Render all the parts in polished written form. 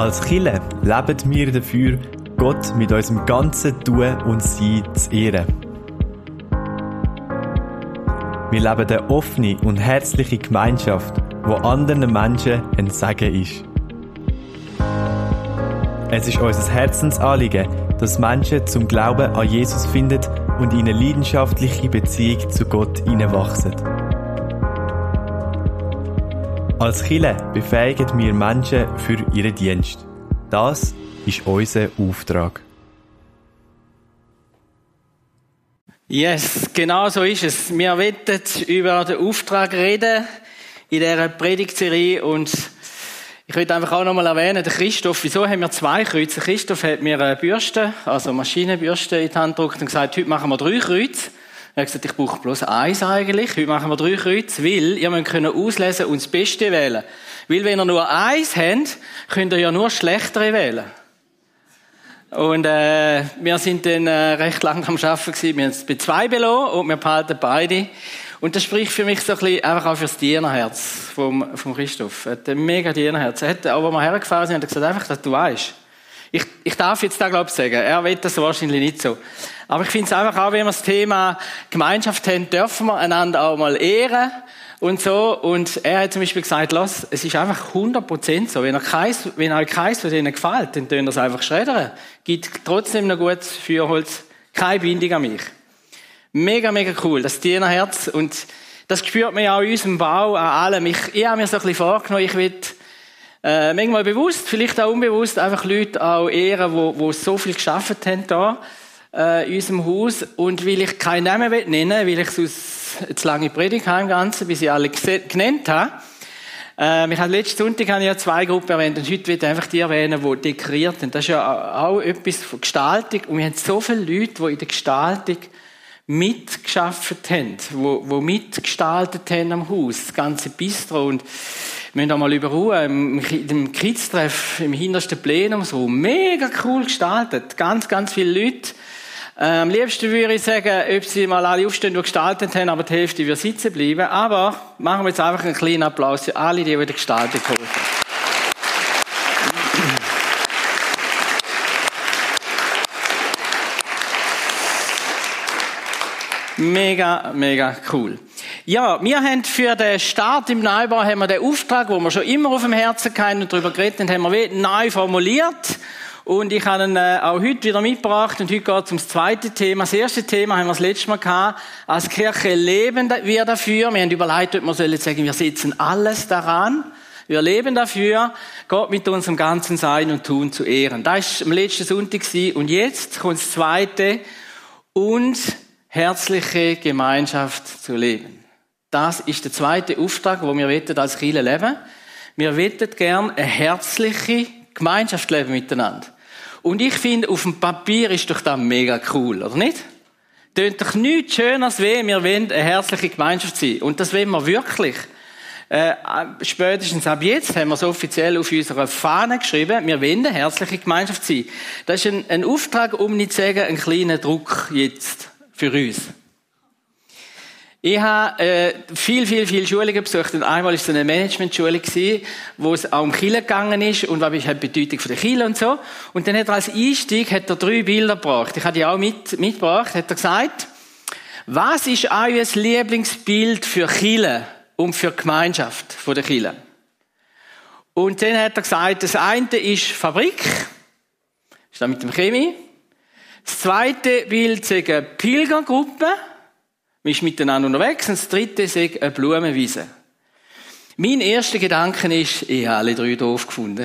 Als Kirche leben wir dafür, Gott mit unserem ganzen Tun und Sein zu ehren. Wir leben eine offene und herzliche Gemeinschaft, wo anderen Menschen ein Segen ist. Es ist unser Herzensanliegen, dass Menschen zum Glauben an Jesus finden und in eine leidenschaftliche Beziehung zu Gott hineinwachsen. Als Kirche befähigen wir Menschen für ihren Dienst. Das ist unser Auftrag. Yes, genau so ist es. Wir wollen über den Auftrag reden in dieser Predigtserie und ich will einfach auch nochmal erwähnen, der Christoph, wieso haben wir 2 Kreuze? Christoph hat mir eine Bürste, also Maschinenbürste in die Hand gedrückt und gesagt, heute machen wir 3 Kreuze. Er hat gesagt, ich brauche bloß 1 eigentlich. Heute machen wir 3 Kreuze, weil ihr müsst auslesen und das Beste wählen. Weil wenn ihr nur 1 habt, könnt ihr ja nur schlechtere wählen. Und wir sind dann recht lang am Arbeiten gewesen. Wir haben es bei 2 belassen und wir behalten beide. Und das spricht für mich so ein bisschen einfach auch fürs Dienerherz vom Christoph. Er hat ein mega Dienerherz. Er hat, auch als wir hergefahren sind, hat er gesagt, einfach, dass du weißt. Ich darf jetzt da, glaube ich, sagen. Er will das wahrscheinlich nicht so. Aber ich finde es einfach auch, wenn wir das Thema Gemeinschaft haben, dürfen wir einander auch mal ehren und so. Und er hat zum Beispiel gesagt, lass, es ist einfach 100% so. Wenn euch keins von denen gefällt, dann tun ihr es einfach schreddern. Gibt trotzdem noch gutes Feuerholz. Keine Bindung an mich. Mega, mega cool, das Dienerherz. Und das spürt man ja auch in unserem Bau, an allem. Ich habe mir so ein bisschen vorgenommen, ich will manchmal bewusst, vielleicht auch unbewusst, einfach Leute auch ehren, die so viel gearbeitet haben da in unserem Haus. Und weil ich keinen Namen nennen will, weil ich sonst jetzt lange Predigt habe im Ganzen, bis ich alle genannt habe. Letzten Sonntag habe ich ja 2 Gruppen erwähnt und heute will ich einfach die erwähnen, die dekoriert sind. Das ist ja auch etwas von Gestaltung. Und wir haben so viele Leute, die in der Gestaltung mitgeschafft haben, die mitgestaltet haben am Haus, das ganze Bistro. Und wir müssen auch mal überruhen, im Kids-Treff, im hintersten Plenum, so mega cool gestaltet. Ganz, ganz viele Leute. Am liebsten würde ich sagen, ob sie mal alle aufstehen, die gestaltet haben, aber die Hälfte wird sitzen bleiben. Aber machen wir jetzt einfach einen kleinen Applaus für alle, die die Gestaltung geholfen haben. Mega, mega cool. Ja, wir haben für den Start im Neubau haben wir den Auftrag, wo wir schon immer auf dem Herzen hatten und darüber geredet haben, haben wir neu formuliert. Und ich habe ihn auch heute wieder mitgebracht und heute geht es um das zweite Thema. Das erste Thema haben wir das letzte Mal gehabt. Als Kirche leben wir dafür. Wir haben überlegt, ob wir sollen sagen, wir setzen alles daran. Wir leben dafür, Gott mit unserem ganzen Sein und Tun zu ehren. Das war am letzten Sonntag und jetzt kommt das zweite und herzliche Gemeinschaft zu leben. Das ist der zweite Auftrag, den wir als Kirche leben. Wir wollen gerne eine herzliche Gemeinschaft leben miteinander. Und ich finde, auf dem Papier ist doch das mega cool, oder nicht? Tönt doch nichts Schöneres wie, wir wollen eine herzliche Gemeinschaft sein. Und das wollen wir wirklich. Spätestens ab jetzt haben wir es offiziell auf unserer Fahne geschrieben, wir wollen eine herzliche Gemeinschaft sein. Das ist ein Auftrag, um nicht zu sagen, ein kleiner Druck jetzt für uns. Ich habe viel Schulungen besucht und einmal war es eine Management-Schule, wo es auch um Kirche gegangen ist und was ist die Bedeutung von der Kirche und so. Und dann hat er als Einstieg 3 Bilder gebracht. Ich habe die auch mitgebracht. Hat er gesagt, was ist euer Lieblingsbild für Kirche und für die Gemeinschaft von der Kirche? Und dann hat er gesagt, das eine ist Fabrik, ist da mit dem Chemie. Das zweite Bild ist eine Pilgergruppe. Man ist miteinander unterwegs. Und das dritte ist eine Blumenwiese. Mein erster Gedanke ist, ich habe alle 3 doof gefunden.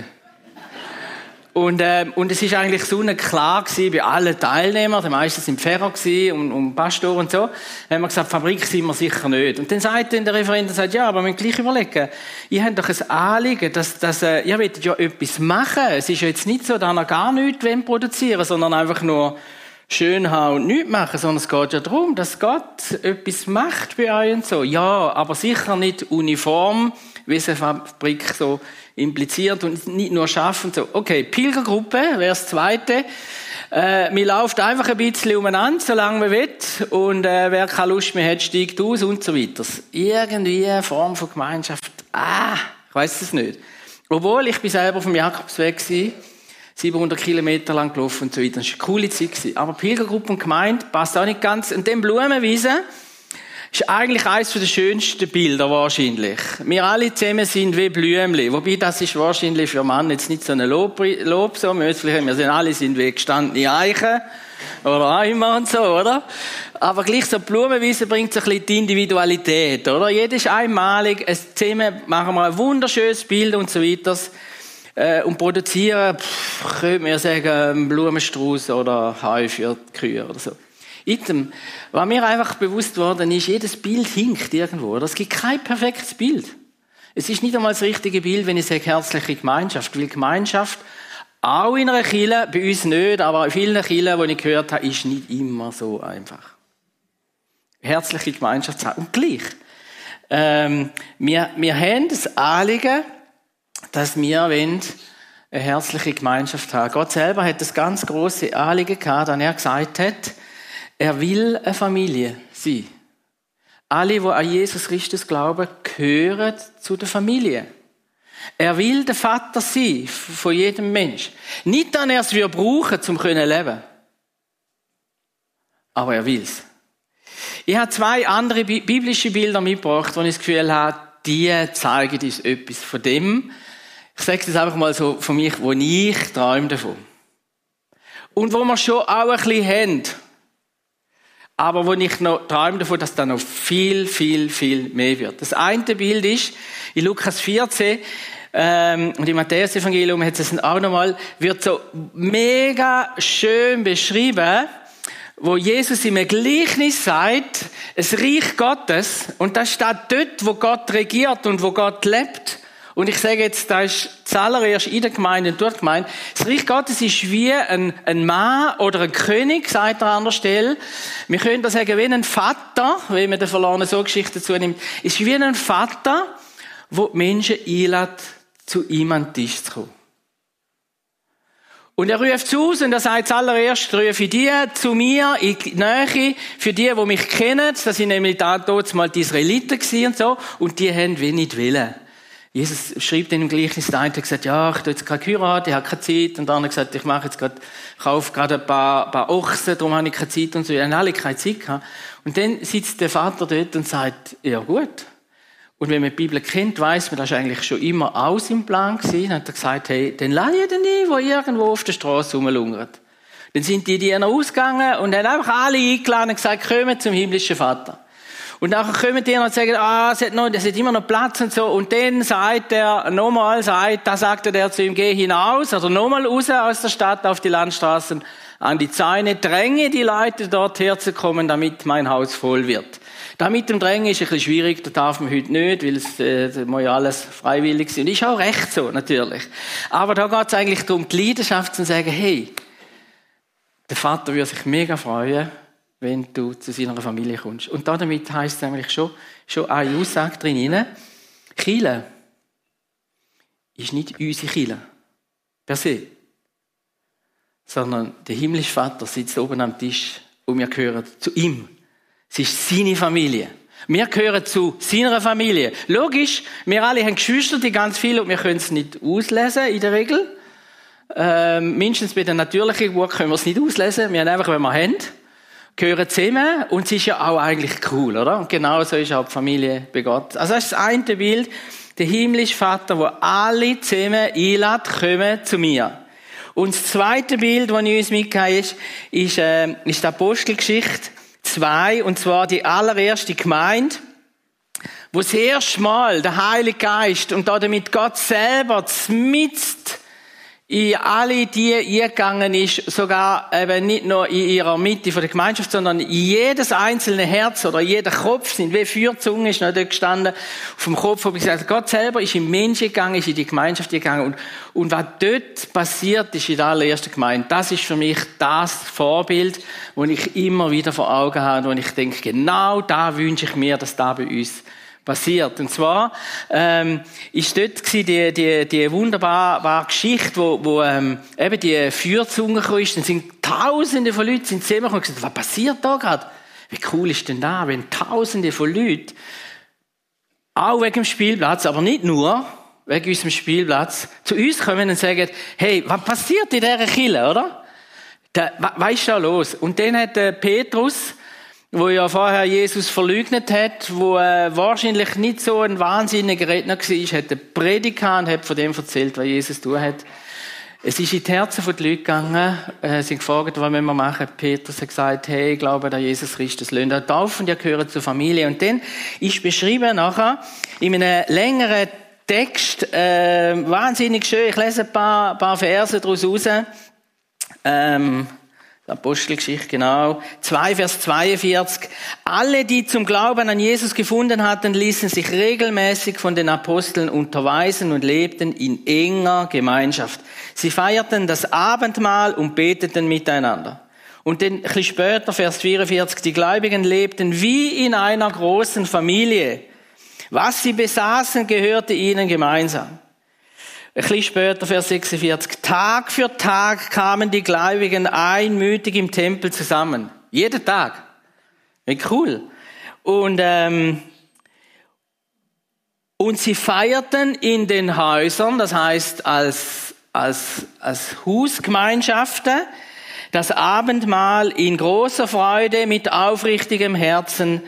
Und es ist eigentlich sonnenklar gewesen bei allen Teilnehmern. Die meisten sind Pfarrer und Pastor und so. Dann haben wir gesagt, Fabrik sind wir sicher nicht. Und dann sagt der Referent, ja, aber wir müssen gleich überlegen. Ihr habt doch ein Anliegen, dass ihr wollt ja etwas machen. Es ist ja jetzt nicht so, dass ihr gar nichts produzieren wollt, sondern einfach nur schön haben und nichts machen, sondern es geht ja darum, dass Gott etwas macht bei euch und so. Ja, aber sicher nicht uniform, wie es eine Fabrik so impliziert und nicht nur schaffen. So. Okay, Pilgergruppe wäre das zweite. Man läuft einfach ein bisschen umeinander, solange man will. Und wer keine Lust mehr hat, steigt aus und so weiter. Irgendwie eine Form von Gemeinschaft. Ich weiss es nicht. Obwohl, ich bin selber vom Jakobsweg war, 700 Kilometer lang gelaufen und so weiter. Das war eine coole Zeit. Aber Pilgergruppe und Gemeinde passt auch nicht ganz. Und dann Blumenwiese ist eigentlich eines der schönsten Bilder wahrscheinlich. Wir alle zusammen sind wie Blümchen. Wobei, das ist wahrscheinlich für Mann jetzt nicht so ein Lob so. Wir sind alle wie gestandene Eichen. Oder auch immer und so, oder? Aber gleich so Blumenwiese bringt so ein bisschen die Individualität, oder? Jeder ist einmalig. Zusammen machen wir ein wunderschönes Bild und so weiter. Und produzieren, könnte man ja sagen, einen Blumenstrauß oder Heu für die Kühe oder so. Was mir einfach bewusst worden ist, jedes Bild hinkt irgendwo. Es gibt kein perfektes Bild. Es ist nicht einmal das richtige Bild, wenn ich sage, herzliche Gemeinschaft. Weil Gemeinschaft, auch in einer Kirche, bei uns nicht, aber in vielen Kirchen, die ich gehört habe, ist nicht immer so einfach. Herzliche Gemeinschaft zu haben. Und gleich. Wir haben das Anliegen, dass wir eine herzliche Gemeinschaft haben. Gott selber hat das ganz grosse Anliegen gehabt, als er gesagt hat, er will eine Familie sein. Alle, die an Jesus Christus glauben, gehören zu der Familie. Er will der Vater sein von jedem Mensch. Nicht, dass er es brauchen will, um zu leben. Aber er will es. Ich habe 2 andere biblische Bilder mitgebracht, wo ich das Gefühl habe, die zeigen uns etwas von dem. Ich sage das einfach mal so von mich, wo ich träume davon. Und wo wir schon auch ein bisschen haben. Aber wo ich noch träume davon, dass da noch viel, viel, viel mehr wird. Das eine Bild ist, in Lukas 14, und im Matthäus-Evangelium hat es auch nochmal, wird so mega schön beschrieben, wo Jesus im Gleichnis sagt, es Reich Gottes, und das steht dort, wo Gott regiert und wo Gott lebt. Und ich sage jetzt, das ist zuallererst in der Gemeinde und durch die Gemeinde. Das Reich Gottes ist wie ein Mann oder ein König, sagt er an der Stelle. Wir können das sagen, wie ein Vater, wenn man den verlorenen Geschichte dazu nimmt, ist wie ein Vater, der die Menschen einlädt, zu ihm an den Tisch zu kommen. Und er ruft zu aus und er sagt zuallererst, rufe ich die zu mir in die Nähe, für die mich kennen, das sind nämlich dort mal die Israeliten gewesen und so, und die haben wie nicht wollen. Jesus schreibt in dem Gleichnis, der eine hat gesagt, ja, ich tue jetzt gerade heiraten, ich habe keine Zeit, und der andere hat gesagt, ich kaufe gerade ein paar Ochsen, darum habe ich keine Zeit und so. Die haben alle keine Zeit gehabt. Und dann sitzt der Vater dort und sagt, ja gut. Und wenn man die Bibel kennt, weiss man, das war eigentlich schon immer aus im Plan gewesen. Dann hat er gesagt, hey, dann lade ich den ein, der irgendwo auf der Straße rumlungert. Dann sind die Diener ausgegangen und haben einfach alle eingeladen und gesagt, kommt zum himmlischen Vater. Und nachher kommen die und sagen, es hat immer noch Platz und so. Und dann sagt er nochmal, da sagte der zu ihm, geh hinaus, oder nochmal raus aus der Stadt auf die Landstraßen an die Zäune, dränge die Leute dort herzukommen, damit mein Haus voll wird. Da mit dem Drängen ist ein bisschen schwierig, das darf man heute nicht, weil es muss ja alles freiwillig sein. Und ist auch recht so, natürlich. Aber da geht es eigentlich darum, die Leidenschaft zu sagen, hey, der Vater würde sich mega freuen, wenn du zu seiner Familie kommst. Und damit heisst es eigentlich schon eine Aussage drin. Kirche ist nicht unsere Kirche per se, sondern der himmlische Vater sitzt oben am Tisch und wir gehören zu ihm. Es ist seine Familie. Wir gehören zu seiner Familie. Logisch, wir alle haben Geschwister, die ganz viele, und wir können es nicht auslesen in der Regel. Mindestens bei der natürlichen Geburt können wir es nicht auslesen. Wir haben einfach, wenn wir haben, gehören zusammen, und es ist ja auch eigentlich cool, oder? Und genau so ist auch die Familie bei Gott. Also das ist das eine Bild, der himmlische Vater, der alle zusammen einlädt, kommen zu mir. Und das zweite Bild, das ich uns mitgegeben habe, ist die Apostelgeschichte 2, und zwar die allererste Gemeinde, wo das erste Mal der Heilige Geist und damit Gott selber mitten in alle die eingegangen ist, sogar eben nicht nur in ihrer Mitte von der Gemeinschaft, sondern in jedes einzelne Herz oder jeder Kopf, sind wie Feuerzungen, ist noch dort gestanden, auf dem Kopf, habe ich gesagt, Gott selber ist in Menschen gegangen, ist in die Gemeinschaft gegangen, und was dort passiert ist in der allerersten Gemeinde, das ist für mich das Vorbild, das ich immer wieder vor Augen habe, und ich denke, genau da wünsche ich mir, dass da bei uns passiert. Und zwar ist dort die wunderbare Geschichte, wo eben die Feuerzunge kam, dann sind Tausende von Leuten zusammengekommen und gesagt, was passiert da gerade? Wie cool ist denn da, wenn Tausende von Leuten, auch wegen dem Spielplatz, aber nicht nur, wegen unserem Spielplatz, zu uns kommen und sagen, hey, was passiert in dieser Kirche, oder? Was ist da los? Und dann hat Petrus, wo ja vorher Jesus verleugnet hat, wo wahrscheinlich nicht so ein wahnsinniger Redner war, hat eine Predigt gehabt und hat von dem erzählt, was Jesus tun hat. Es ist in die Herzen der Leute gegangen. Sie haben gefragt, was müssen wir machen? Petrus hat gesagt, hey, ich glaube an Jesus Christus, lasst euch taufen, ihr gehört zur Familie. Und dann ist beschrieben nachher, in einem längeren Text, wahnsinnig schön, ich lese ein paar Verse daraus raus. Apostelgeschichte, genau. 2, Vers 42. Alle, die zum Glauben an Jesus gefunden hatten, ließen sich regelmäßig von den Aposteln unterweisen und lebten in enger Gemeinschaft. Sie feierten das Abendmahl und beteten miteinander. Und dann ein bisschen später, Vers 44, die Gläubigen lebten wie in einer großen Familie. Was sie besaßen, gehörte ihnen gemeinsam. Ein bisschen später, Vers 46. Tag für Tag kamen die Gläubigen einmütig im Tempel zusammen. Jeden Tag. Wie cool. Und sie feierten in den Häusern, das heißt als Hausgemeinschaften, das Abendmahl in großer Freude mit aufrichtigem Herzen.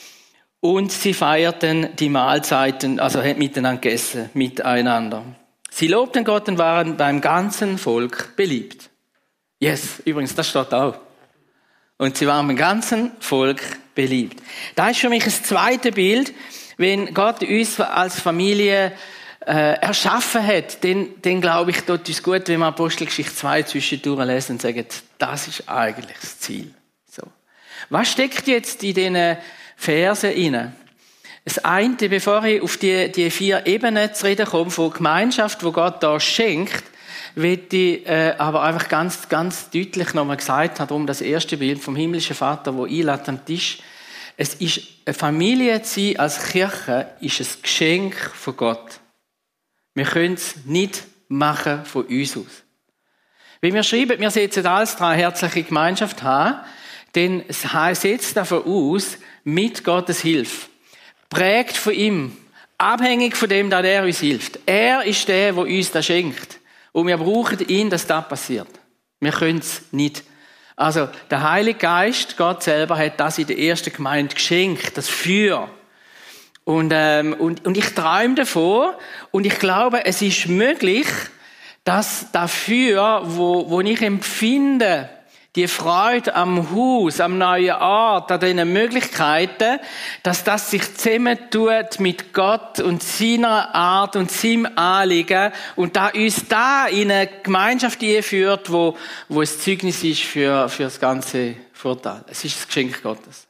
Und sie feierten die Mahlzeiten, also haben miteinander gegessen, miteinander. Sie lobten Gott und waren beim ganzen Volk beliebt. Yes, übrigens, das steht auch. Und sie waren beim ganzen Volk beliebt. Da ist für mich das zweite Bild, wenn Gott uns als Familie erschaffen hat, dann glaube ich, tut uns gut, wenn wir Apostelgeschichte 2 zwischendurch lesen und sagen, das ist eigentlich das Ziel. So. Was steckt jetzt in diesen Versen inne? Das eine, bevor ich auf die 4 Ebenen zu reden komme, von Gemeinschaft, die Gott da schenkt, will ich aber einfach ganz, ganz deutlich nochmal gesagt haben, darum das erste Bild vom himmlischen Vater, der einlädt am Tisch. Es ist eine Familie zu sein als Kirche, ist ein Geschenk von Gott. Wir können es nicht machen von uns aus. Wenn wir schreiben, wir setzen alles daran, herzliche Gemeinschaft haben, dann setzt davon aus, mit Gottes Hilfe. Prägt von ihm, abhängig von dem, dass er uns hilft. Er ist der, der uns das schenkt. Und wir brauchen ihn, dass das passiert. Wir können es nicht. Also, der Heilige Geist, Gott selber, hat das in der ersten Gemeinde geschenkt, das Feuer. Und ich träume davon, und ich glaube, es ist möglich, dass das Feuer, wo ich empfinde, die Freude am Haus, am neuen Ort, an diesen Möglichkeiten, dass das sich zusammentut mit Gott und seiner Art und seinem Anliegen und da uns da in eine Gemeinschaft einführt, wo ein Zeugnis ist für das ganze Vorteil. Es ist das Geschenk Gottes.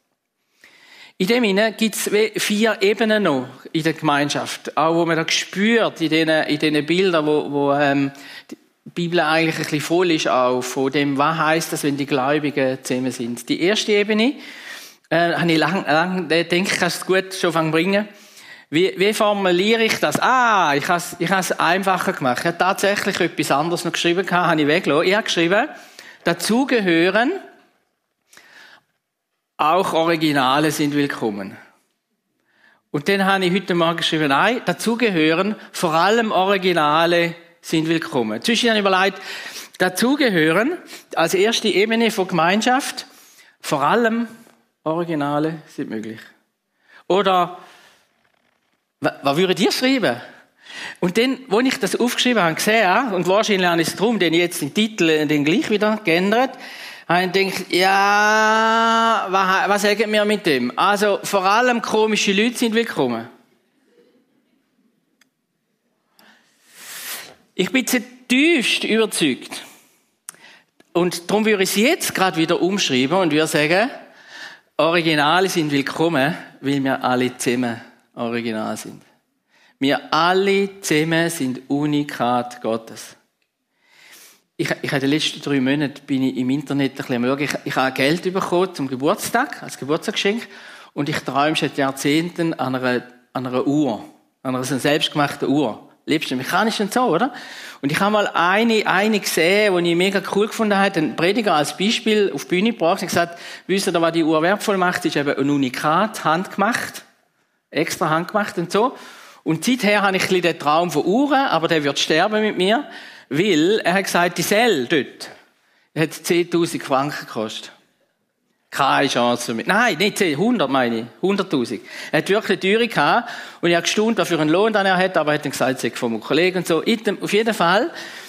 In dem Sinne gibt es 4 Ebenen noch in der Gemeinschaft, auch wo man da spürt in diesen Bildern, wo die Bibel eigentlich ein bisschen voll ist auch von dem, was heisst das, wenn die Gläubigen zusammen sind. Die erste Ebene, habe ich lang denke ich, kann es gut schon bringen. Wie formuliere ich das? Ich habe es einfacher gemacht. Ich habe tatsächlich etwas anderes noch geschrieben, habe ich weggelassen. Ich habe geschrieben, dazugehören, auch Originale sind willkommen. Und dann habe ich heute Morgen geschrieben, nein, dazugehören, vor allem Originale sind willkommen. Zwischen habe ich überlegt, dazugehören, als erste Ebene von Gemeinschaft, vor allem Originale sind möglich. Oder, was würdet ihr schreiben? Und dann, als ich das aufgeschrieben habe, gesehen, und wahrscheinlich habe ich es darum, den jetzt den Titel den gleich wieder geändert, habe ich gedacht, ja, was sagen wir mit dem? Also, vor allem komische Leute sind willkommen. Ich bin zutiefst überzeugt. Und darum würde ich es jetzt gerade wieder umschreiben und würde sagen, Originale sind willkommen, weil wir alle zusammen original sind. Wir alle zusammen sind Unikat Gottes. Ich habe in den letzten 3 Monaten bin ich im Internet ein bisschen am Schauen. Ich habe Geld bekommen zum Geburtstag, als Geburtstagsgeschenk. Und ich träume seit Jahrzehnten an einer Uhr. An einer selbstgemachten Uhr. Lebst du mechanisch und so, oder? Und ich habe mal eine gesehen, die ich mega cool gefunden habe. Ein Prediger als Beispiel auf die Bühne gebracht und gesagt, wisst ihr, was die Uhr wertvoll macht? Ist eben ein Unikat, handgemacht. Extra handgemacht und so. Und seither habe ich ein bisschen den Traum von Uhren, aber der wird sterben mit mir, weil er hat gesagt, die Selle dort hat 10.000 Franken gekostet. Keine Chance mit. Nein, nicht 10, 100 meine ich. 100.000. Er hat wirklich eine Teuerung gehabt und ich habe gestaunt, was für einen Lohn er hat, aber er hat dann gesagt, es sei von einem Kollegen und so. Auf jeden Fall,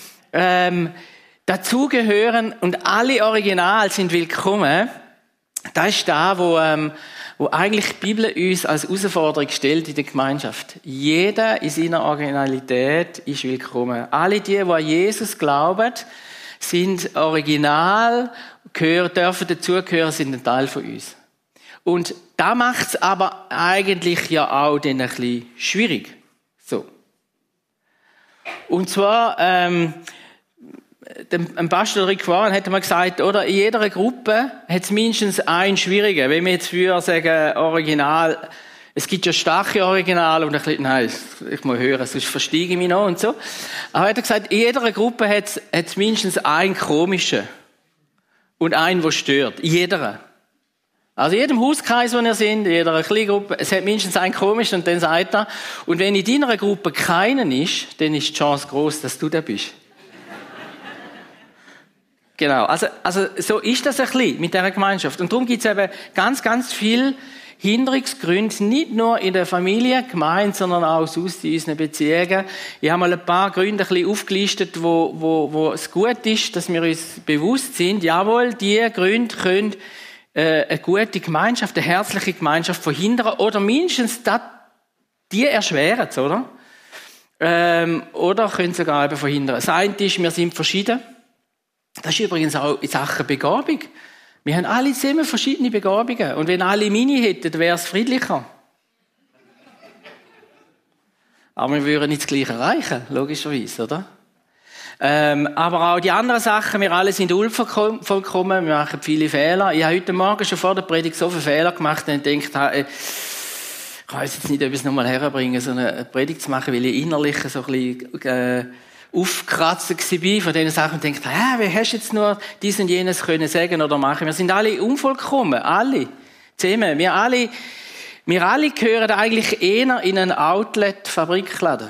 dazugehören und alle Original sind willkommen. Das ist da, wo eigentlich die Bibel uns als Herausforderung stellt in der Gemeinschaft. Jeder in seiner Originalität ist willkommen. Alle die an Jesus glauben, sind original, dürfen dazugehören, sind ein Teil von uns. Und da macht es aber eigentlich ja auch dann ein bisschen schwierig. So. Und zwar, dem Pastor Rick Warren hat mal gesagt, oder, in jeder Gruppe hat es mindestens einen Schwierigen. Wenn wir jetzt früher sagen, Original, es gibt ja starke Originale und ein bisschen, nein, ich muss hören, sonst versteige ich mich noch und so. Aber er hat gesagt, in jeder Gruppe hat es mindestens einen komischen und einen, der stört. In jeder. Also in jedem Hauskreis, wo wir sind, in jeder kleinen Gruppe, es hat mindestens einen komischen und dann sagt er, und wenn in deiner Gruppe keinen ist, dann ist die Chance groß, dass du da bist. Genau, also so ist das ein bisschen mit dieser Gemeinschaft. Und darum gibt es eben ganz, ganz viele Hinderungsgründe, nicht nur in der Familie, Gemeinde, sondern auch sonst in unseren Beziehungen. Ich habe mal ein paar Gründe ein bisschen aufgelistet, wo es gut ist, dass wir uns bewusst sind, jawohl, diese Gründe können eine gute Gemeinschaft, eine herzliche Gemeinschaft verhindern oder mindestens die erschweren es, oder? Oder können sogar eben verhindern. Das eine ist, wir sind verschieden. Das ist übrigens auch in Sachen Begabung. Wir haben alle zusammen verschiedene Begabungen. Und wenn alle meine hätten, wäre es friedlicher. Aber wir würden nicht das Gleiche erreichen, logischerweise, oder? Aber auch die anderen Sachen, wir alle sind unvollkommen, wir machen viele Fehler. Ich habe heute Morgen schon vor der Predigt so viele Fehler gemacht und gedacht, ich weiß jetzt nicht, ob ich es nochmal herbringen, so eine Predigt zu machen, weil ich innerlich so ein bisschen aufgekratzt war von diesen Sachen und denkt, wie hast du jetzt nur dies und jenes können sagen oder machen? Wir sind alle unvollkommen, alle. Zusammen. Wir alle gehören eigentlich eher in einen Outlet-Fabrikladen.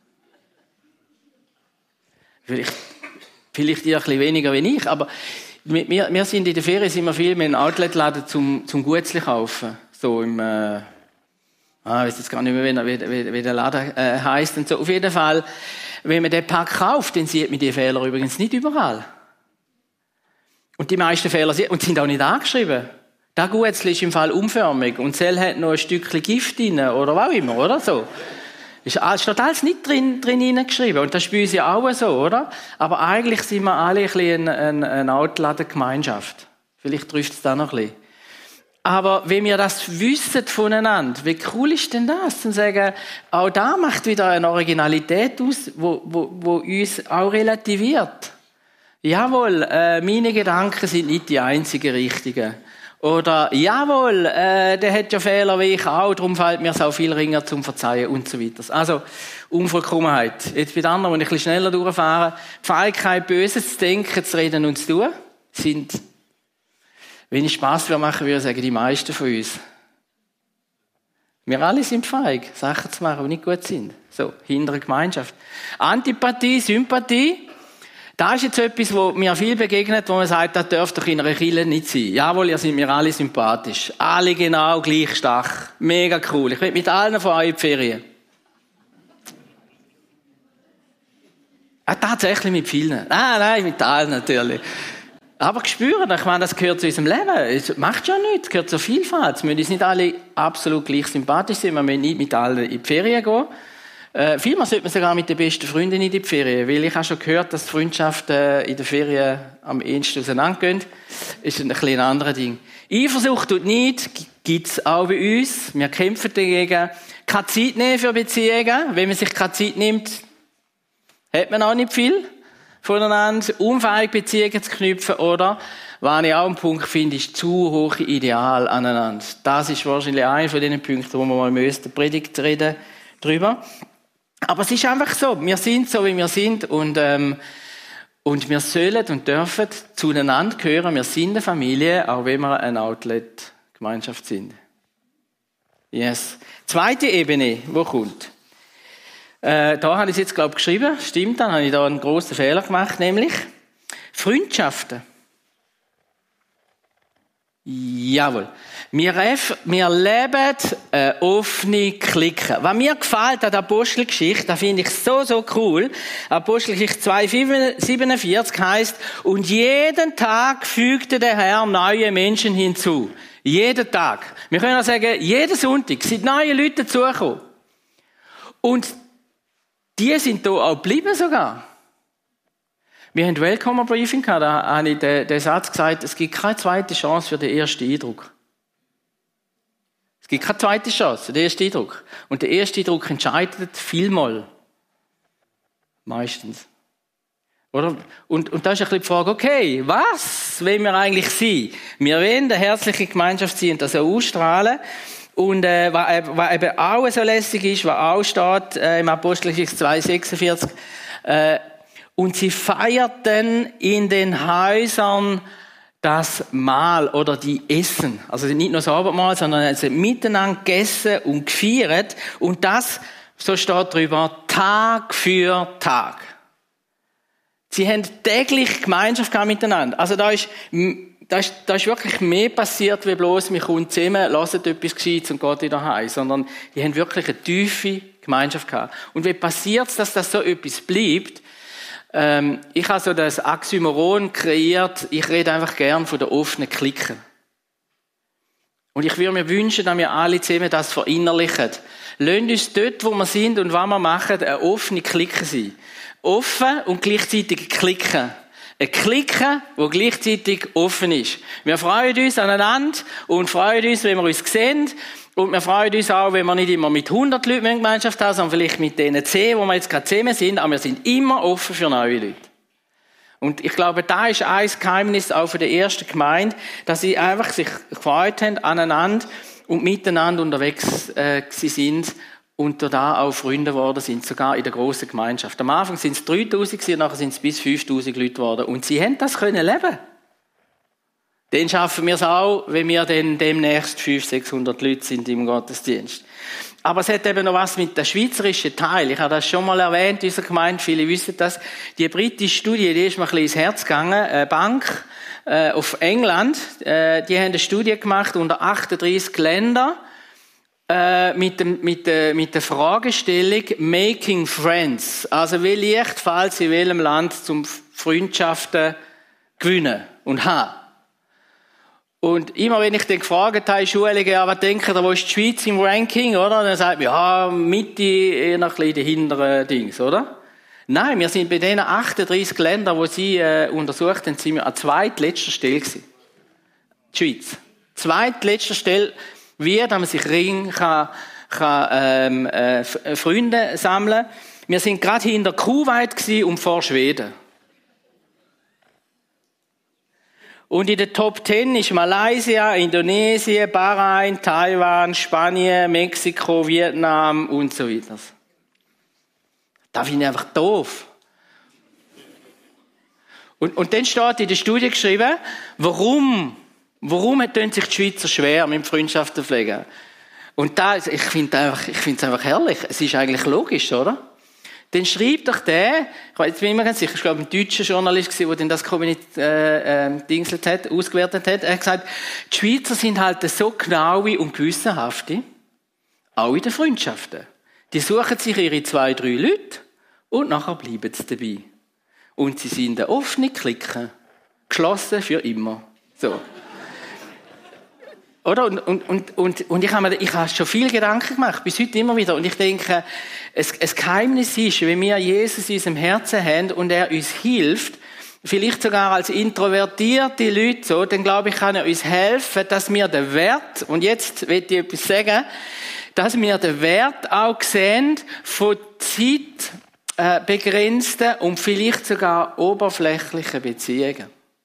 Vielleicht ihr ein bisschen weniger wie ich, aber wir sind in der Ferien sind wir viel mit einem Outlet-Laden zum Gutzli kaufen. So im, ich weiß jetzt gar nicht mehr, wie der Laden heisst und so. Auf jeden Fall, wenn man den Pack kauft, dann sieht man die Fehler übrigens nicht überall. Und die meisten Fehler sind auch nicht angeschrieben. Das Gutzli ist im Fall umförmig und Zell hat noch ein Stückchen Gift drin oder was auch immer, oder so. Es steht alles nicht drin hineingeschrieben. Und das ist bei uns ja auch so, oder? Aber eigentlich sind wir alle ein bisschen eine Outladen-Gemeinschaft. Vielleicht trifft es da noch ein bisschen. Aber wenn wir das wissen voneinander, wie cool ist denn das? Zu sagen, auch da macht wieder eine Originalität aus, wo uns auch relativiert. Jawohl, meine Gedanken sind nicht die einzigen richtigen. Oder, jawohl, der hat ja Fehler wie ich auch, darum fällt mir es auch viel ringer zum Verzeihen und so weiter. Also, Unvollkommenheit. Jetzt bei den anderen, wenn ich ein bisschen schneller durchfahre, die Fähigkeit, Böses zu denken, zu reden und zu tun, sind, wenn ich Spass machen würde, sagen die meisten von uns. Wir alle sind fähig, Sachen zu machen, die nicht gut sind. So, hinter der Gemeinschaft. Antipathie, Sympathie. Das ist jetzt etwas, wo mir viel begegnet, wo man sagt, das dürfte doch in einer Kirche nicht sein. Jawohl, ihr seid mir alle sympathisch. Alle genau gleich stark. Mega cool. Ich will mit allen von euch in die Ferien. Tatsächlich mit vielen. Nein, mit allen natürlich. Aber spüren, ich meine, das gehört zu unserem Leben. Es macht ja nichts, es gehört zur Vielfalt. Es müssen nicht alle absolut gleich sympathisch sein, man muss nicht mit allen in die Ferien gehen. Vielmehr sollte man sogar mit den besten Freunden in die Ferien, weil ich habe schon gehört, dass die Freundschaften in der Ferien am ehesten auseinandergehen. Ist ein bisschen ein anderes Ding. Eifersucht und Neid gibt es auch bei uns. Wir kämpfen dagegen. Keine Zeit nehmen für Beziehungen. Wenn man sich keine Zeit nimmt, hat man auch nicht viel voneinander. Unfähig Beziehungen zu knüpfen oder, was ich auch einen Punkt finde, ist zu hohe Ideal aneinander. Das ist wahrscheinlich einer von den Punkten, wo wir mal müssen, Predigt reden drüber. Aber es ist einfach so. Wir sind so, wie wir sind und wir sollen und dürfen zueinander gehören. Wir sind eine Familie, auch wenn wir eine Outlet-Gemeinschaft sind. Yes. Zweite Ebene, wo kommt? Da habe ich es jetzt, glaube ich, geschrieben. Stimmt, dann habe ich da einen grossen Fehler gemacht, nämlich Freundschaften. Jawohl. Wir leben offene Clique. Was mir gefällt an der Apostelgeschichte, das finde ich so cool. Apostelgeschichte 2,47 heisst, und jeden Tag fügte der Herr neue Menschen hinzu. Jeden Tag. Wir können auch sagen, jeden Sonntag sind neue Leute dazugekommen. Und die sind hier auch geblieben sogar. Wir haben Welcomer Briefing gehabt, da habe ich den Satz gesagt, es gibt keine zweite Chance für den ersten Eindruck. Es gibt keine zweite Chance für den ersten Eindruck. Und der erste Eindruck entscheidet vielmal. Meistens. Oder? Und da ist ein bisschen die Frage, okay, was wollen wir eigentlich sein? Wir wollen eine herzliche Gemeinschaft sein und das auch ausstrahlen. Und was eben auch so lässig ist, was auch steht im Apostelgeschichte 2,46, und sie feierten in den Häusern das Mahl oder die Essen. Also nicht nur das Abendmahl, sondern sie miteinander gegessen und gefeiert. Und das, so steht drüber, Tag für Tag. Sie haben täglich Gemeinschaft gehabt miteinander. Also da ist wirklich mehr passiert, wie bloß, wir kommen zusammen, lassen etwas Gescheites und gehen wieder heim. Sondern die haben wirklich eine tiefe Gemeinschaft gehabt. Und wie passiert es, dass das so etwas bleibt? Ich habe so das Oxymoron kreiert, ich rede einfach gern von der offenen Clique. Und ich würde mir wünschen, dass wir alle zusammen das verinnerlichen. Lasst uns dort, wo wir sind und was wir machen, eine offene Clique sein. Offen und gleichzeitig Clique. Eine Clique, die gleichzeitig offen ist. Wir freuen uns aneinander und freuen uns, wenn wir uns sehen. Und wir freuen uns auch, wenn wir nicht immer mit 100 Leuten in Gemeinschaft haben, sondern vielleicht mit denen 10, wo wir jetzt gerade zusammen sind. Aber wir sind immer offen für neue Leute. Und ich glaube, da ist ein Geheimnis auch für die erste Gemeinde, dass sie einfach sich gefreut haben aneinander und miteinander unterwegs sind und da auch Freunde geworden sind, sogar in der grossen Gemeinschaft. Am Anfang sind es 3000 und nachher sind es bis 5000 Leute geworden. Und sie haben das können leben. Dann schaffen wir es auch, wenn wir dann demnächst 500-600 Leute sind im Gottesdienst. Aber es hat eben noch was mit dem schweizerischen Teil. Ich habe das schon mal erwähnt, in unserer Gemeinde, viele wissen das. Die britische Studie, die ist mir ein bisschen ins Herz gegangen. Eine Bank auf England, die haben eine Studie gemacht unter 38 Ländern mit der Fragestellung Making Friends. Also wie leicht fällt es in welchem Land zum Freundschaften gewinnen und haben. Und immer wenn ich dann gefragt habe in Schulungen, ja, was denken ihr, wo ist die Schweiz im Ranking, oder? Dann sagt man, ja, Mitte, eher noch ein bisschen die hinteren Dings, oder? Nein, wir sind bei den 38 Ländern, die sie untersucht haben, sind wir an zweitletzter Stelle gewesen. Die Schweiz. Zweitletzter Stelle, wie dass man sich Freunde sammeln. Wir sind gerade hinter Kuwait gewesen und vor Schweden. Und in der Top 10 ist Malaysia, Indonesien, Bahrain, Taiwan, Spanien, Mexiko, Vietnam und so weiter. Das finde ich einfach doof. Und dann steht in der Studie geschrieben, warum tun sich die Schweizer schwer mit Freundschaften pflegen? Und ich finde es einfach herrlich. Es ist eigentlich logisch, oder? Dann schreibt doch jetzt bin ich mir ganz sicher, ich glaube, ein deutscher Journalist war, der das ausgewertet hat. Er hat gesagt, die Schweizer sind halt so genaue und gewissenhafte, auch in den Freundschaften. Die suchen sich ihre 2-3 Leute und nachher bleiben sie dabei. Und sie sind eine offene Clique, geschlossen für immer. So. Oder? Und ich habe schon viel Gedanken gemacht, bis heute immer wieder. Und ich denke, ein Geheimnis ist, wenn wir Jesus in unserem Herzen haben und er uns hilft, vielleicht sogar als introvertierte Leute so, dann glaube ich, kann er uns helfen, dass wir den Wert, und jetzt will ich etwas sagen, dass wir den Wert auch sehen von zeitbegrenzten und vielleicht sogar oberflächlichen Beziehungen.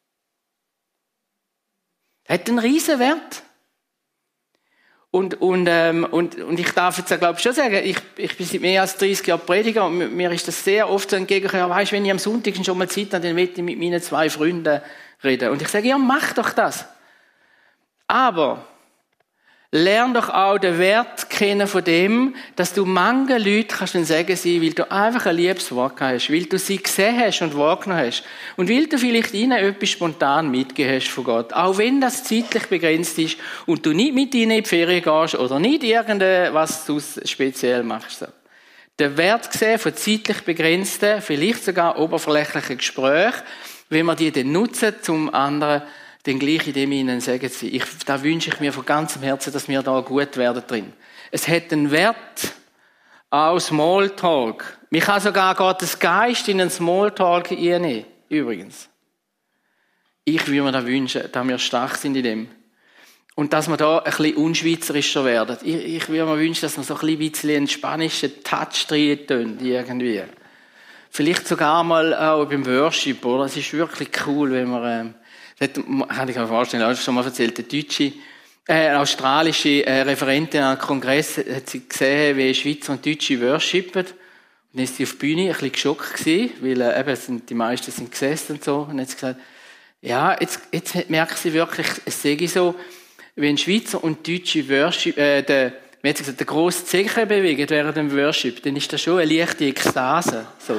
Das hat einen riesen Wert. Und ich darf jetzt, glaube ich, schon sagen, ich bin seit mehr als 30 Jahren Prediger und mir ist das sehr oft so entgegengekommen, weisst, wenn ich am Sonntag schon mal Zeit habe, dann will ich mit meinen 2 Freunden reden. Und ich sage, ja, mach doch das. Aber Lern doch auch den Wert kennen von dem, dass du manchen Leuten kannst ein Segen sein, weil du einfach ein liebes Wort hast, weil du sie gesehen hast und wahrgenommen hast. Und weil du vielleicht ihnen etwas spontan mitgegeben hast von Gott. Auch wenn das zeitlich begrenzt ist und du nicht mit ihnen in die Ferien gehst oder nicht irgendwas du speziell machst. So. Der Wert gesehen von zeitlich begrenzten, vielleicht sogar oberflächlichen Gesprächen, wenn wir die dann nutzen, zum anderen dann gleich in dem ihnen sagen sie. Da wünsche ich mir von ganzem Herzen, dass wir da gut werden drin. Es hat einen Wert, auch Smalltalk. Man kann sogar Gottes Geist in einen Smalltalk einnehmen. Übrigens. Ich würde mir da wünschen, dass wir stark sind in dem. Und dass wir da ein bisschen unschweizerischer werden. Ich würde mir wünschen, dass wir so ein bisschen einen spanischen Touch drin tun, irgendwie. Vielleicht sogar mal auch beim Worship, oder? Es ist wirklich cool, wenn wir, das kann ich mir vorstellen, ich habe schon mal erzählt, eine australische Referentin am Kongress hat sie gesehen, wie Schweizer und Deutsche worshipen. Und dann ist sie auf die Bühne ein bisschen geschockt gewesen, weil eben die meisten sind gesessen und so. Und dann hat sie gesagt, ja, jetzt merkt sie wirklich, es sehe ich so, wenn Schweizer und Deutsche Worship, der grosse Zeichen bewegen während dem Worship, dann ist das schon eine leichte Ekstase. So.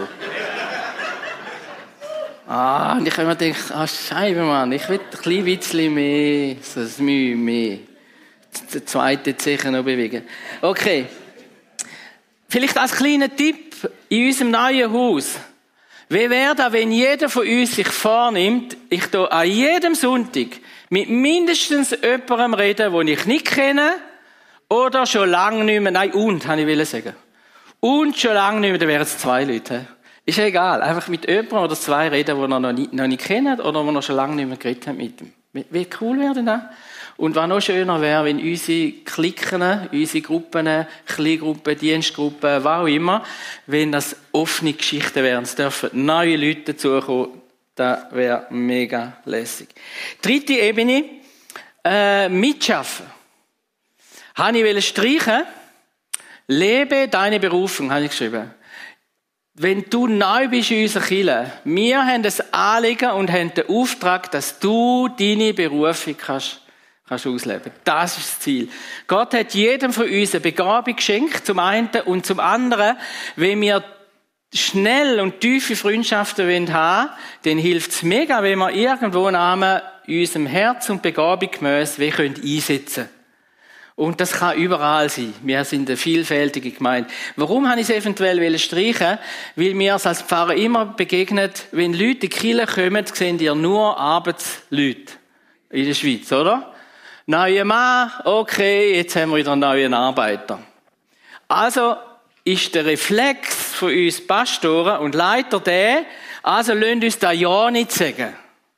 Und ich habe mir gedacht, Scheibe, Mann, ich will ein klein bisschen mehr, so ein Mühe mehr. Den zweiten Zeichen noch bewegen. Okay. Vielleicht als kleiner Tipp in unserem neuen Haus. Wie wäre das, wenn jeder von uns sich vornimmt, ich tue an jedem Sonntag mit mindestens jemandem reden, den ich nicht kenne, oder schon lange nicht mehr, habe ich sagen. Und schon lange nicht mehr, dann wären es 2 Leute. Ist egal, einfach mit jemandem oder 2 reden, die ihr noch nicht kennt, oder die ihr schon lange nicht mehr geredet habt mit ihm. Wie cool wäre denn das? Und was noch schöner wäre, wenn unsere Klicken, unsere Gruppen, Kleingruppen, Dienstgruppen, was auch immer, wenn das offene Geschichten wären. Es dürfen neue Leute dazukommen. Das wäre mega lässig. 3. Ebene, mitschaffen. Habe ich streichen? Lebe deine Berufung, habe ich geschrieben. Wenn du neu bist in unserer Kirche, wir haben das Anliegen und haben den Auftrag, dass du deine Berufung kannst ausleben. Das ist das Ziel. Gott hat jedem von uns eine Begabung geschenkt, zum einen und zum anderen, wenn wir schnell und tiefe Freundschaften haben, dann hilft es mega, wenn wir irgendwo in unserem Herz und Begabung gemäss einsetzen können. Und das kann überall sein. Wir sind eine vielfältige Gemeinde. Warum habe ich es eventuell streichen? Weil mir als Pfarrer immer begegnet, wenn Leute in die Kirche kommen, sehen die nur Arbeitsleute in der Schweiz, oder? Neuer Mann, okay, jetzt haben wir wieder einen neuen Arbeiter. Also ist der Reflex von uns Pastoren und Leiter also lasst uns das ja nicht sagen.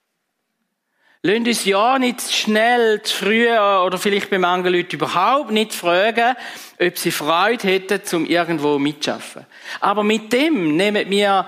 Lasst uns ja nicht zu schnell, zu früh oder vielleicht bei manchen Leuten überhaupt nicht fragen, ob sie Freude hätten, um irgendwo mitzuarbeiten. Aber mit dem nehmen wir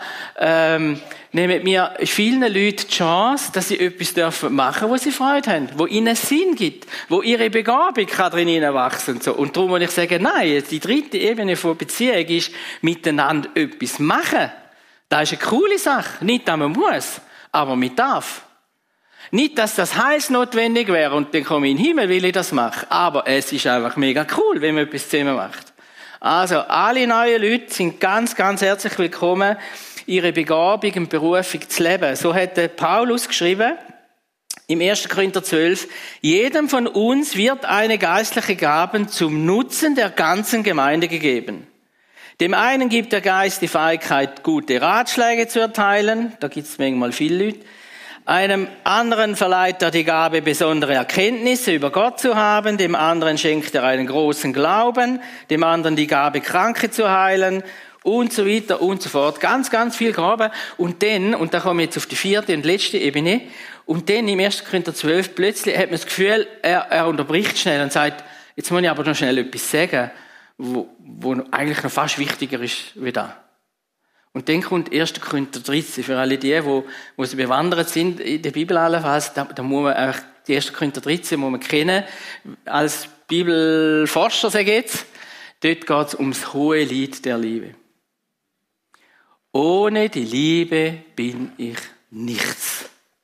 vielen Leuten die Chance, dass sie etwas machen dürfen, wo sie Freude haben, wo ihnen Sinn gibt, wo ihre Begabung drin wachsen und so. Und darum muss ich sagen, nein, die 3. Ebene von Beziehung ist miteinander etwas machen. Das ist eine coole Sache. Nicht, dass man muss, aber man darf. Nicht, dass das heilsnotwendig wäre und dann komme ich in den Himmel, will ich das machen. Aber es ist einfach mega cool, wenn man etwas zusammen macht. Also, alle neuen Leute sind ganz, ganz herzlich willkommen, ihre Begabung und Berufung zu leben. So hat Paulus geschrieben, im 1. Korinther 12, jedem von uns wird eine geistliche Gabe zum Nutzen der ganzen Gemeinde gegeben. Dem einen gibt der Geist die Fähigkeit, gute Ratschläge zu erteilen. Da gibt es manchmal viele Leute. Einem anderen verleiht er die Gabe, besondere Erkenntnisse über Gott zu haben. Dem anderen schenkt er einen großen Glauben. Dem anderen die Gabe, Kranke zu heilen. Und so weiter und so fort. Ganz, ganz viel Gaben. Und da kommen wir jetzt auf die 4. und letzte Ebene. Und dann im 1. Korinther 12 plötzlich hat man das Gefühl, er unterbricht schnell und sagt, jetzt muss ich aber noch schnell etwas sagen, wo eigentlich noch fast wichtiger ist wie das. Und dann kommt 1. Korinther 13. Für alle die, wo sie bewandert sind in der Bibel allenfalls, da muss man einfach die 1. Korinther 13 muss man kennen. Als Bibelforscher, sage ich jetzt, dort geht es ums hohe Lied der Liebe. Ohne die Liebe bin ich nichts.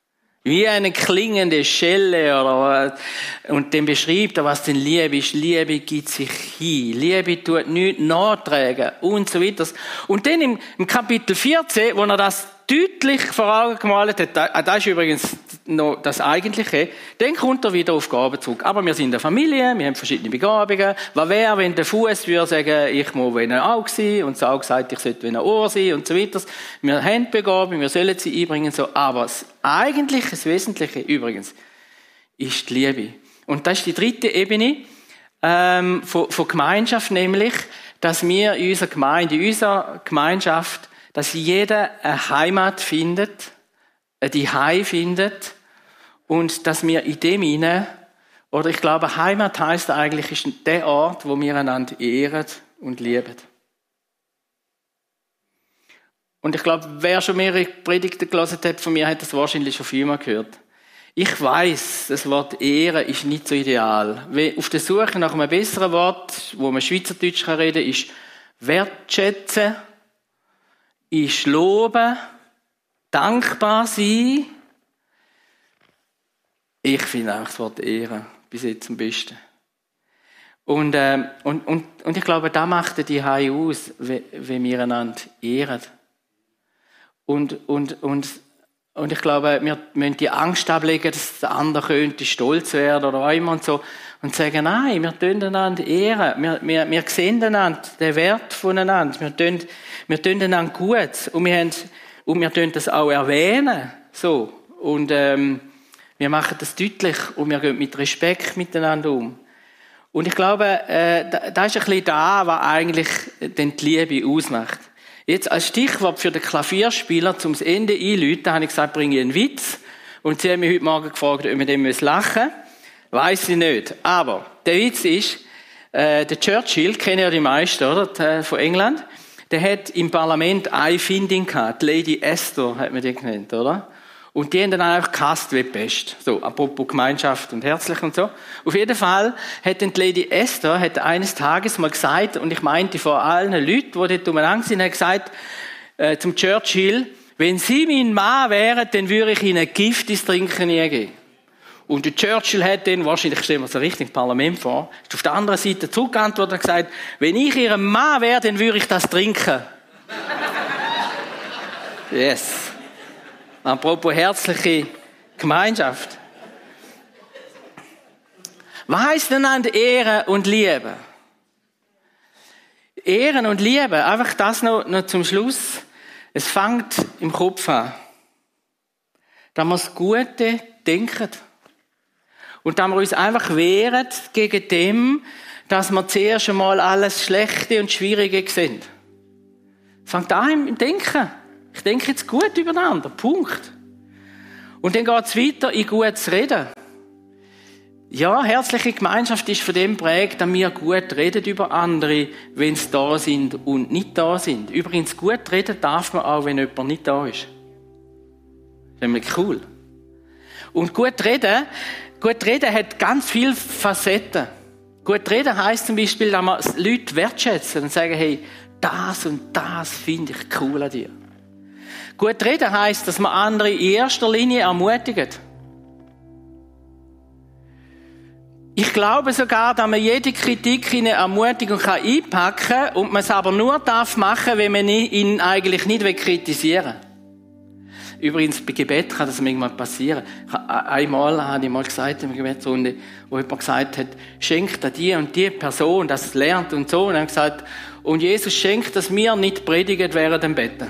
Wie eine klingende Schelle, und dann beschreibt er, was denn Liebe ist. Liebe gibt sich hin. Liebe tut nichts nachtragen und so weiter. Und dann im Kapitel 14, wo er das deutlich vor Augen gemalt hat, das ist übrigens noch das Eigentliche, dann kommt er wieder auf Gaben zurück. Aber wir sind eine Familie, wir haben verschiedene Begabungen. Was wäre, wenn der Fuß würde sagen, ich muss wie ein Auge sein, und das Auge sagt, ich sollte wie ein Ohr sein, und so weiter. Wir haben Begabungen, wir sollen sie einbringen, so. Aber das Eigentliche, das Wesentliche übrigens, ist die Liebe. Und das ist die dritte Ebene von Gemeinschaft, nämlich, dass wir in unserer Gemeinschaft, dass jeder eine Heimat findet, ein Zuhause findet, und dass wir in dem hinein, oder ich glaube, Heimat heisst eigentlich, ist der Ort, wo wir einander ehren und lieben. Und ich glaube, wer schon mehrere Predigten gelesen hat von mir, hat das wahrscheinlich schon vielmal gehört. Ich weiss, das Wort Ehren ist nicht so ideal. Auf der Suche nach einem besseren Wort, wo man Schweizerdeutsch reden kann, ist wertschätzen, ist loben, dankbar sein. Ich finde einfach das Wort Ehren bis jetzt am besten. Und ich glaube, das macht die Hai aus, wenn wir einander ehren. Und ich glaube, wir müssen die Angst ablegen, dass der andere könnte stolz werden oder auch immer und so. Und sagen, nein, wir tun einander ehren. Wir sehen einander, den Wert voneinander. Wir tun einander gut. Und wir tun das auch erwähnen. So. Und wir machen das deutlich und wir gehen mit Respekt miteinander um. Und ich glaube, das ist ein bisschen das, was eigentlich die Liebe ausmacht. Jetzt als Stichwort für den Klavierspieler zum Ende einläuten, habe ich gesagt, bringe ich einen Witz. Und sie haben mich heute Morgen gefragt, ob wir dem lachen müssen. Weiss ich nicht. Aber der Witz ist, der Churchill, kennen ja die meisten, oder? Von England. Der hat im Parlament eine Finding gehabt. Die Lady Astor hat man die genannt, oder? Und die haben dann einfach gehasst wie die Pest. So, apropos Gemeinschaft und herzlich und so. Auf jeden Fall hat dann die Lady Astor eines Tages mal gesagt, und ich meinte vor allen Leuten, die dort umeinander sind, hat gesagt zum Churchill, wenn Sie mein Mann wären, dann würde ich Ihnen Gift ins Trinken nie geben. Und der Churchill hat dann, wahrscheinlich stellen wir es richtig im Parlament vor, ist auf der anderen Seite zurückgeantwortet und gesagt, wenn ich Ihr Mann wäre, dann würde ich das trinken. Yes. Apropos herzliche Gemeinschaft. Was heisst einander ehren und lieben? Ehren und lieben, einfach das noch zum Schluss. Es fängt im Kopf an. Dass wir das Gute denken. Und dass wir uns einfach wehren gegen dem, dass wir zuerst einmal alles Schlechte und Schwierige sehen. Es fängt an im Denken. Ich denke jetzt gut übereinander. Punkt. Und dann geht es weiter in gutes Reden. Ja, herzliche Gemeinschaft ist von dem prägt, dass wir gut reden über andere, wenn sie da sind und nicht da sind. Übrigens, gut reden darf man auch, wenn jemand nicht da ist. Das ist nämlich cool. Und gut reden hat ganz viele Facetten. Gut reden heisst zum Beispiel, dass man Leute wertschätzen und sagen, hey, das und das finde ich cool an dir. Gut reden heisst, dass man andere in erster Linie ermutigt. Ich glaube sogar, dass man jede Kritik in eine Ermutigung einpacken kann und man es aber nur darf machen, wenn man ihn eigentlich nicht kritisieren will. Übrigens, bei Gebet kann das manchmal passieren. Einmal habe ich mal gesagt in der Gebetsrunde, wo jemand gesagt hat, schenkt an die und die Person, das lernt und so. Und er hat gesagt, und Jesus schenkt, dass wir nicht predigen während dem Betten.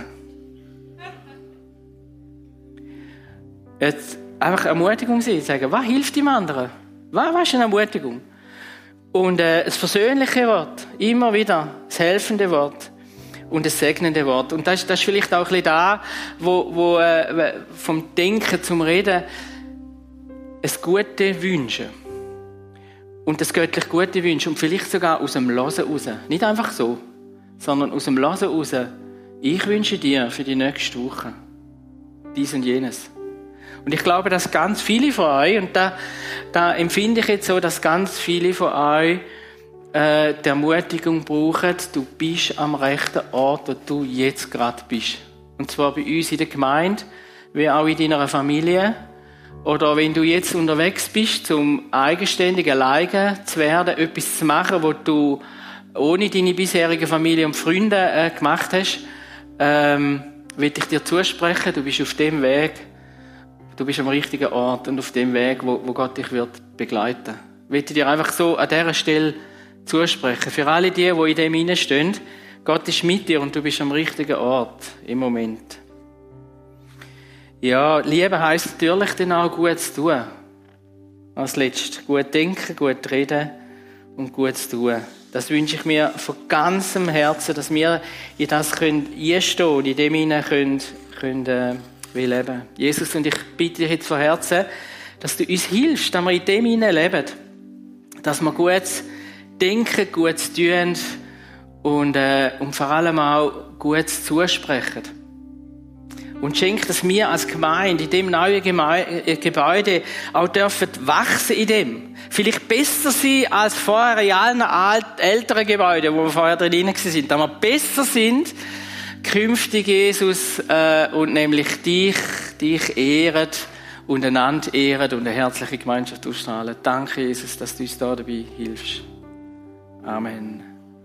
Jetzt einfach Ermutigung sein, sagen, was hilft dem anderen? Was ist eine Ermutigung? Und das versöhnliche Wort, immer wieder das helfende Wort und das segnende Wort. Und das ist vielleicht auch ein bisschen da, wo vom Denken zum Reden das Gute wünschen. Und das göttlich Gute wünschen und vielleicht sogar aus dem Hören raus. Nicht einfach so, sondern aus dem Hören raus. Ich wünsche dir für die nächste Woche dies und jenes. Und ich glaube, dass ganz viele von euch, und da empfinde ich jetzt so, dass ganz viele von euch die Ermutigung brauchen, du bist am rechten Ort, wo du jetzt gerade bist. Und zwar bei uns in der Gemeinde, wie auch in deiner Familie, Oder wenn du jetzt unterwegs bist, um eigenständig alleine zu werden, etwas zu machen, was du ohne deine bisherige Familie und Freunde gemacht hast, will ich dir zusprechen, du bist auf dem Weg, du bist am richtigen Ort und auf dem Weg, wo Gott dich wird begleiten. Ich will dir einfach so an dieser Stelle zusprechen. Für alle die in dem hineinstehen, Gott ist mit dir und du bist am richtigen Ort im Moment. Ja, Liebe heisst natürlich dann auch gut zu tun. Als letztes. Gut denken, gut reden und gut zu tun. Das wünsche ich mir von ganzem Herzen, dass wir in das einstehen und in dem hinein können leben. Jesus, und ich bitte dich jetzt von Herzen, dass du uns hilfst, dass wir in dem hinein leben. Dass wir gut denken, gut tun und vor allem auch gut zusprechen. Und schenk, dass wir als Gemeinde in dem neuen Gebäude auch dürfen wachsen in dem. Vielleicht besser sein als vorher in allen älteren Gebäuden, wo wir vorher drin sind. Dass wir besser sind, künftig Jesus, und nämlich dich ehren und einander ehren und eine herzliche Gemeinschaft ausstrahlen. Danke, Jesus, dass du uns da dabei hilfst. Amen.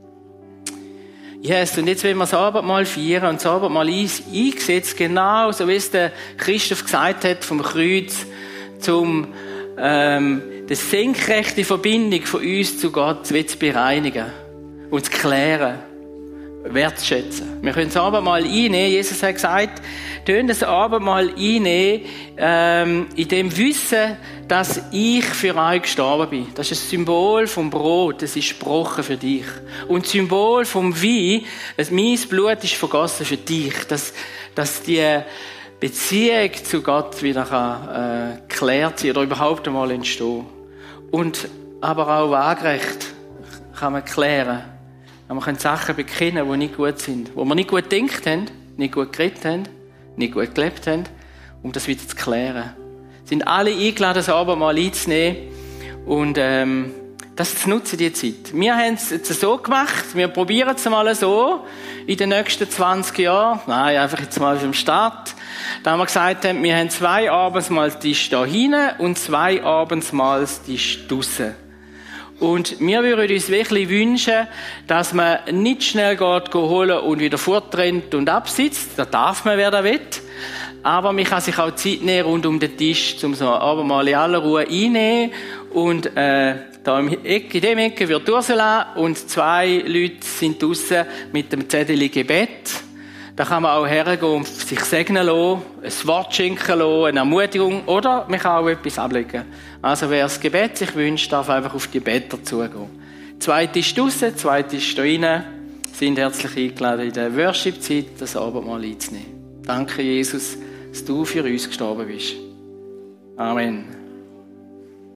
Yes, und jetzt wollen wir das Abendmahl feiern und das Abendmahl eingesetzt, genau so wie es der Christoph gesagt hat, vom Kreuz zum die senkrechte Verbindung von uns zu Gott zu bereinigen und zu klären, wertschätzen. Wir können das Abendmahl einnehmen. Jesus hat gesagt, tun das Abendmahl einnehmen, in dem Wissen, dass ich für euch gestorben bin. Das ist ein Symbol vom Brot, das ist gebrochen für dich. Und das Symbol vom Wein, mein Blut ist vergossen für dich, dass die Beziehung zu Gott wieder geklärt sein oder überhaupt einmal entstehen. Und aber auch waagerecht kann man klären. Wir können Sachen bekennen, die nicht gut sind, wo wir nicht gut gedacht haben, nicht gut geredet haben, nicht gut gelebt haben, um das wieder zu klären. Sind alle eingeladen, das Abendmahl einzunehmen und das zu nutzen, die Zeit. Wir haben es jetzt so gemacht, wir probieren es mal so in den nächsten 20 Jahren. Nein, einfach jetzt mal vom Start. Da haben wir gesagt, wir haben 2 Abendsmahlstisch da hinten und 2 Abendsmahlstisch draussen. Und wir würden uns wirklich wünschen, dass man nicht schnell geht holen und wieder fortrennt und absitzt. Da darf man, wer da will. Aber man kann sich auch Zeit nehmen rund um den Tisch, um so Abendmahl in aller Ruhe einnehmen. Und da in dem Ecke wird Ursula und 2 Leute sind draussen mit dem Zettel Gebet. Da kann man auch hergehen und sich segnen lassen, ein Wort schenken lassen, eine Ermutigung, oder man kann auch etwas ablegen. Also wer das Gebet sich wünscht, darf einfach auf die Beter zugehen. 2 ist draussen, 2 ist da rein, sind herzlich eingeladen, in der Worship-Zeit das Abendmahl einzunehmen. Danke, Jesus, dass du für uns gestorben bist. Amen.